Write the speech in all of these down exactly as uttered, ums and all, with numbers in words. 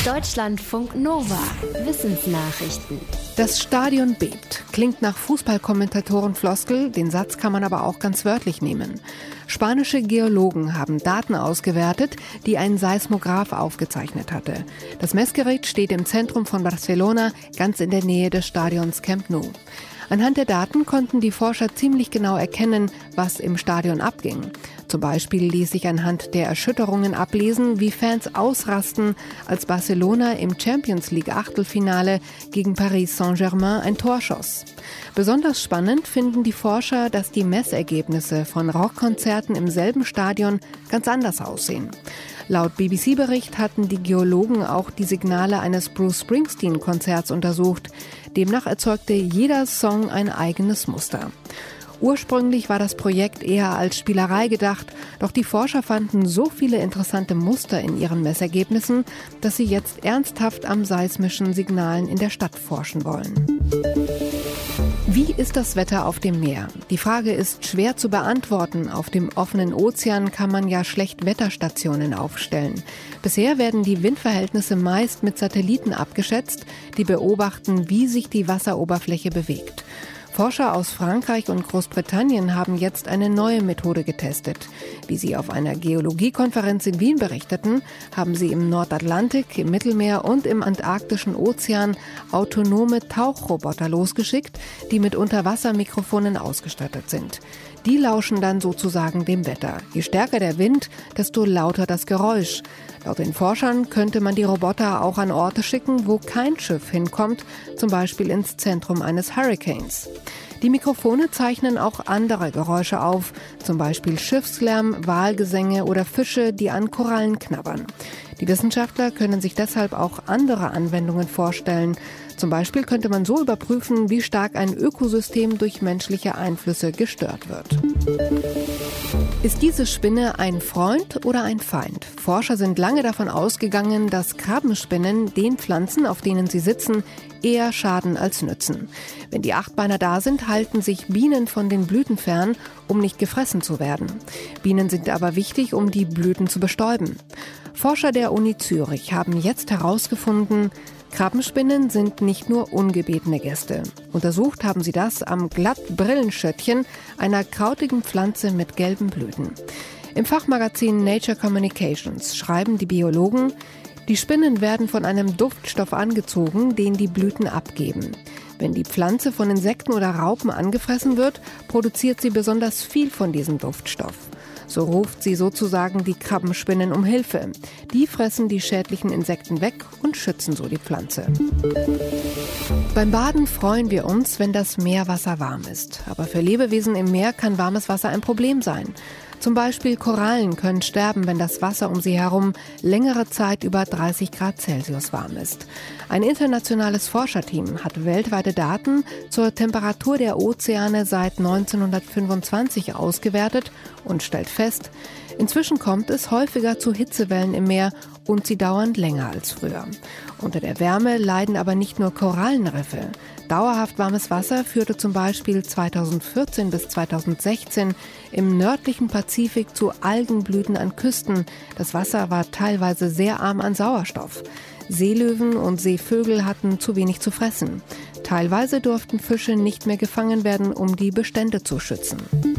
Deutschlandfunk Nova. Wissensnachrichten. Das Stadion bebt. Klingt nach Fußballkommentatoren-Floskel, den Satz kann man aber auch ganz wörtlich nehmen. Spanische Geologen haben Daten ausgewertet, die ein Seismograph aufgezeichnet hatte. Das Messgerät steht im Zentrum von Barcelona, ganz in der Nähe des Stadions Camp Nou. Anhand der Daten konnten die Forscher ziemlich genau erkennen, was im Stadion abging. Zum Beispiel ließ sich anhand der Erschütterungen ablesen, wie Fans ausrasten, als Barcelona im Champions League Achtelfinale gegen Paris Saint-Germain ein Tor schoss. Besonders spannend finden die Forscher, dass die Messergebnisse von Rockkonzerten im selben Stadion ganz anders aussehen. Laut B B C-Bericht hatten die Geologen auch die Signale eines Bruce Springsteen-Konzerts untersucht. Demnach erzeugte jeder Song ein eigenes Muster. Ursprünglich war das Projekt eher als Spielerei gedacht, doch die Forscher fanden so viele interessante Muster in ihren Messergebnissen, dass sie jetzt ernsthaft am seismischen Signalen in der Stadt forschen wollen. Wie ist das Wetter auf dem Meer? Die Frage ist schwer zu beantworten. Auf dem offenen Ozean kann man ja schlecht Wetterstationen aufstellen. Bisher werden die Windverhältnisse meist mit Satelliten abgeschätzt, die beobachten, wie sich die Wasseroberfläche bewegt. Forscher aus Frankreich und Großbritannien haben jetzt eine neue Methode getestet. Wie sie auf einer Geologiekonferenz in Wien berichteten, haben sie im Nordatlantik, im Mittelmeer und im Antarktischen Ozean autonome Tauchroboter losgeschickt, die mit Unterwassermikrofonen ausgestattet sind. Die lauschen dann sozusagen dem Wetter. Je stärker der Wind, desto lauter das Geräusch. Laut den Forschern könnte man die Roboter auch an Orte schicken, wo kein Schiff hinkommt, zum Beispiel ins Zentrum eines Hurrikans. Die Mikrofone zeichnen auch andere Geräusche auf, zum Beispiel Schiffslärm, Walgesänge oder Fische, die an Korallen knabbern. Die Wissenschaftler können sich deshalb auch andere Anwendungen vorstellen. Zum Beispiel könnte man so überprüfen, wie stark ein Ökosystem durch menschliche Einflüsse gestört wird. Ist diese Spinne ein Freund oder ein Feind? Forscher sind lange davon ausgegangen, dass Krabbenspinnen den Pflanzen, auf denen sie sitzen, eher schaden als nützen. Wenn die Achtbeiner da sind, halten sich Bienen von den Blüten fern, um nicht gefressen zu werden. Bienen sind aber wichtig, um die Blüten zu bestäuben. Forscher der Uni Zürich haben jetzt herausgefunden, Krabbenspinnen sind nicht nur ungebetene Gäste. Untersucht haben sie das am Glattbrillenschöttchen, einer krautigen Pflanze mit gelben Blüten. Im Fachmagazin Nature Communications schreiben die Biologen, die Spinnen werden von einem Duftstoff angezogen, den die Blüten abgeben. Wenn die Pflanze von Insekten oder Raupen angefressen wird, produziert sie besonders viel von diesem Duftstoff. So ruft sie sozusagen die Krabbenspinnen um Hilfe. Die fressen die schädlichen Insekten weg und schützen so die Pflanze. Beim Baden freuen wir uns, wenn das Meerwasser warm ist. Aber für Lebewesen im Meer kann warmes Wasser ein Problem sein. Zum Beispiel Korallen können sterben, wenn das Wasser um sie herum längere Zeit über dreißig Grad Celsius warm ist. Ein internationales Forscherteam hat weltweite Daten zur Temperatur der Ozeane seit neunzehnhundertfünfundzwanzig ausgewertet und stellt fest, inzwischen kommt es häufiger zu Hitzewellen im Meer und sie dauern länger als früher. Unter der Wärme leiden aber nicht nur Korallenriffe. Dauerhaft warmes Wasser führte zum Beispiel zweitausendvierzehn bis zweitausendsechzehn im nördlichen Pazifik zu Algenblüten an Küsten. Das Wasser war teilweise sehr arm an Sauerstoff. Seelöwen und Seevögel hatten zu wenig zu fressen. Teilweise durften Fische nicht mehr gefangen werden, um die Bestände zu schützen.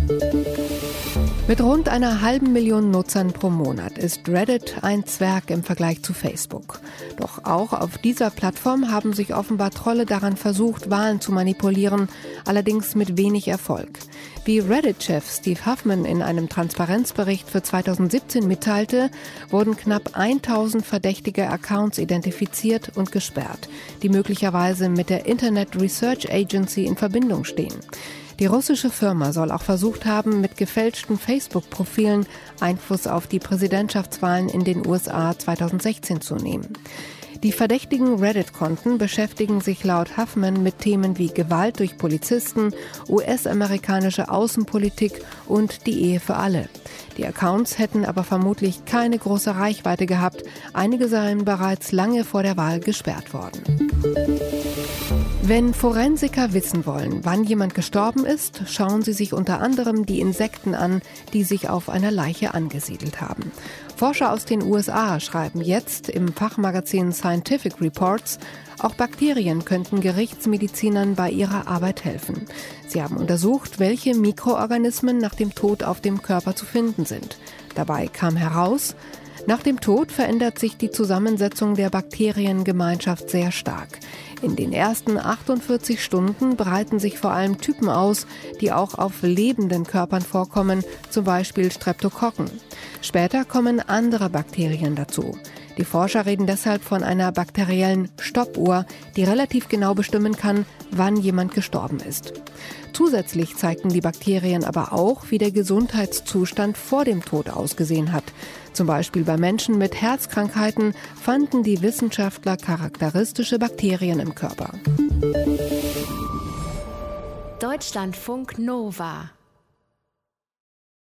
Mit rund einer halben Million Nutzern pro Monat ist Reddit ein Zwerg im Vergleich zu Facebook. Doch auch auf dieser Plattform haben sich offenbar Trolle daran versucht, Wahlen zu manipulieren, allerdings mit wenig Erfolg. Wie Reddit-Chef Steve Huffman in einem Transparenzbericht für zweitausendsiebzehn mitteilte, wurden knapp tausend verdächtige Accounts identifiziert und gesperrt, die möglicherweise mit der Internet Research Agency in Verbindung stehen. Die russische Firma soll auch versucht haben, mit gefälschten Facebook-Profilen Einfluss auf die Präsidentschaftswahlen in den U S A zweitausendsechzehn zu nehmen. Die verdächtigen Reddit-Konten beschäftigen sich laut Huffman mit Themen wie Gewalt durch Polizisten, U S-amerikanische Außenpolitik und die Ehe für alle. Die Accounts hätten aber vermutlich keine große Reichweite gehabt. Einige seien bereits lange vor der Wahl gesperrt worden. Wenn Forensiker wissen wollen, wann jemand gestorben ist, schauen sie sich unter anderem die Insekten an, die sich auf einer Leiche angesiedelt haben. Forscher aus den U S A schreiben jetzt im Fachmagazin Scientific Reports, auch Bakterien könnten Gerichtsmedizinern bei ihrer Arbeit helfen. Sie haben untersucht, welche Mikroorganismen nach dem Tod auf dem Körper zu finden sind. Dabei kam heraus, nach dem Tod verändert sich die Zusammensetzung der Bakteriengemeinschaft sehr stark. In den ersten achtundvierzig Stunden breiten sich vor allem Typen aus, die auch auf lebenden Körpern vorkommen, zum Beispiel Streptokokken. Später kommen andere Bakterien dazu. Die Forscher reden deshalb von einer bakteriellen Stoppuhr, die relativ genau bestimmen kann, wann jemand gestorben ist. Zusätzlich zeigten die Bakterien aber auch, wie der Gesundheitszustand vor dem Tod ausgesehen hat. Zum Beispiel bei Menschen mit Herzkrankheiten fanden die Wissenschaftler charakteristische Bakterien im Körper. Deutschlandfunk Nova